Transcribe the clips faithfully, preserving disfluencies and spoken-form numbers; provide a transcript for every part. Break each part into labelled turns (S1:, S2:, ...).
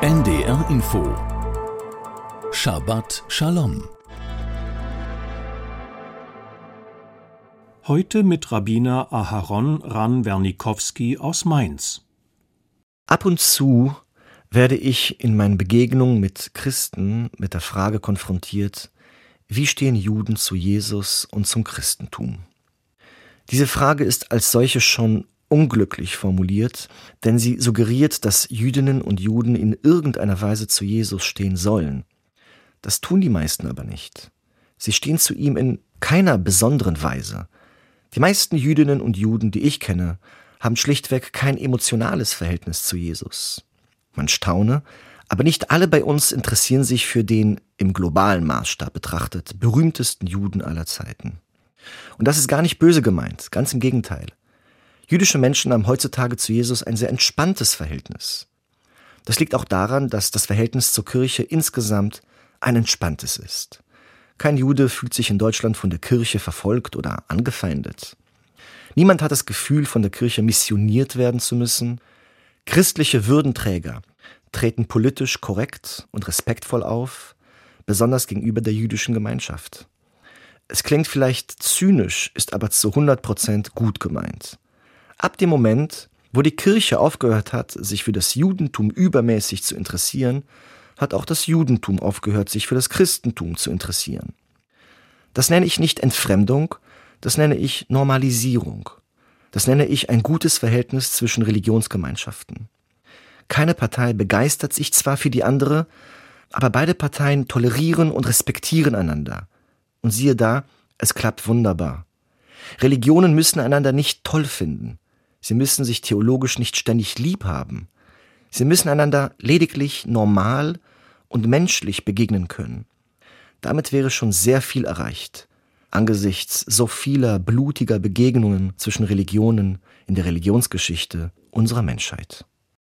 S1: N D R Info Shabbat Shalom.
S2: Heute mit Rabbiner Aharon Ran-Wernikowski aus Mainz.
S3: Ab und zu werde ich in meinen Begegnungen mit Christen mit der Frage konfrontiert: Wie stehen Juden zu Jesus und zum Christentum? Diese Frage ist als solche schon unglücklich formuliert, denn sie suggeriert, dass Jüdinnen und Juden in irgendeiner Weise zu Jesus stehen sollen. Das tun die meisten aber nicht. Sie stehen zu ihm in keiner besonderen Weise. Die meisten Jüdinnen und Juden, die ich kenne, haben schlichtweg kein emotionales Verhältnis zu Jesus. Man staune, aber nicht alle bei uns interessieren sich für den, im globalen Maßstab betrachtet, berühmtesten Juden aller Zeiten. Und das ist gar nicht böse gemeint, ganz im Gegenteil. Jüdische Menschen haben heutzutage zu Jesus ein sehr entspanntes Verhältnis. Das liegt auch daran, dass das Verhältnis zur Kirche insgesamt ein entspanntes ist. Kein Jude fühlt sich in Deutschland von der Kirche verfolgt oder angefeindet. Niemand hat das Gefühl, von der Kirche missioniert werden zu müssen. Christliche Würdenträger treten politisch korrekt und respektvoll auf, besonders gegenüber der jüdischen Gemeinschaft. Es klingt vielleicht zynisch, ist aber zu hundert Prozent gut gemeint. Ab dem Moment, wo die Kirche aufgehört hat, sich für das Judentum übermäßig zu interessieren, hat auch das Judentum aufgehört, sich für das Christentum zu interessieren. Das nenne ich nicht Entfremdung, das nenne ich Normalisierung. Das nenne ich ein gutes Verhältnis zwischen Religionsgemeinschaften. Keine Partei begeistert sich zwar für die andere, aber beide Parteien tolerieren und respektieren einander. Und siehe da, es klappt wunderbar. Religionen müssen einander nicht toll finden. Sie müssen sich theologisch nicht ständig lieb haben. Sie müssen einander lediglich normal und menschlich begegnen können. Damit wäre schon sehr viel erreicht, angesichts so vieler blutiger Begegnungen zwischen Religionen in der Religionsgeschichte unserer Menschheit.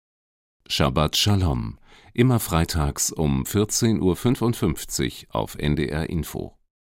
S1: Shabbat Shalom, immer freitags um vierzehn Uhr fünfundfünfzig auf N D R Info.